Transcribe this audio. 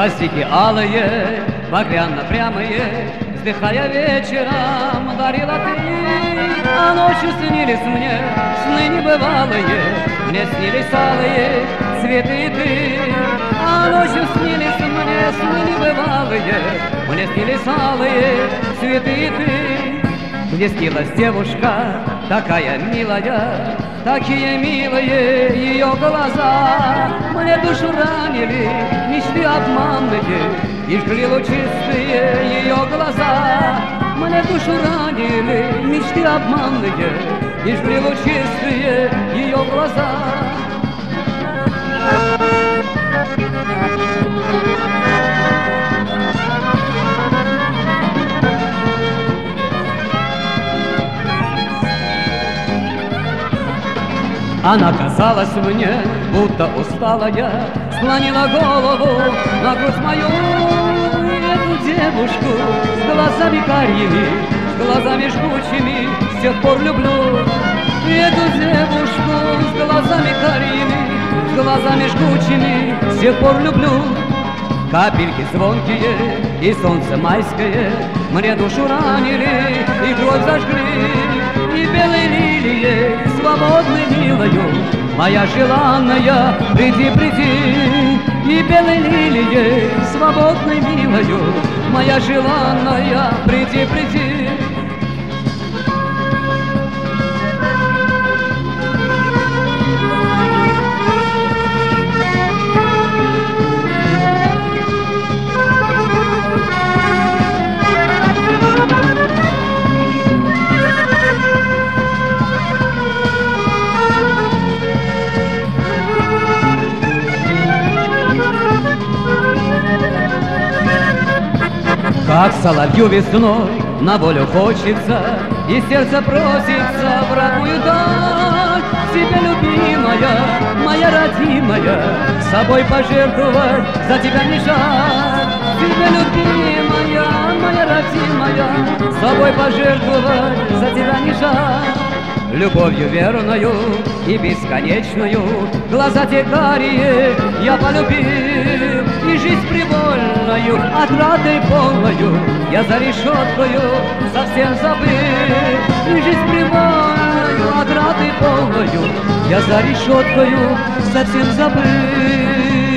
Глазики алые, багряно-прямые, вздыхая вечером, дарила ты. А ночью снились мне сны небывалые, мне снились алые цветы ты. А ночью снились мне сны небывалые, мне снились алые цветы ты. Мне снилась девушка такая милая, такие милые ее глаза. Мне душу ранили мечты обманные, и жгли лучистые ее глаза. Мне душу ранили мечты обманные, и жгли лучистые ее глаза. Она казалась мне, будто усталая, склонила голову на грудь мою. Эту девушку с глазами карими, с глазами жгучими, с тех пор люблю. Эту девушку с глазами карими, с глазами жгучими, с тех пор люблю. Капельки звонкие и солнце майское мне душу ранили и кровь зажгли. И белой лилией свободной милою, моя желанная, приди, приди. И белой лилией свободной милою, моя желанная, приди, приди. Как соловью весной на волю хочется, и сердце просится в родную даль. Тебе, любимая, моя родимая, собой пожертвовать за тебя не жаль. Тебе, любимая, моя родимая, собой пожертвовать за тебя не жаль. Любовью верною и бесконечную глаза те карие я полюбил, и жизнь привольною, отрадой полною я за решеткою совсем забыл. И жизнь привольною, отрадой полною я за решеткою совсем забыл.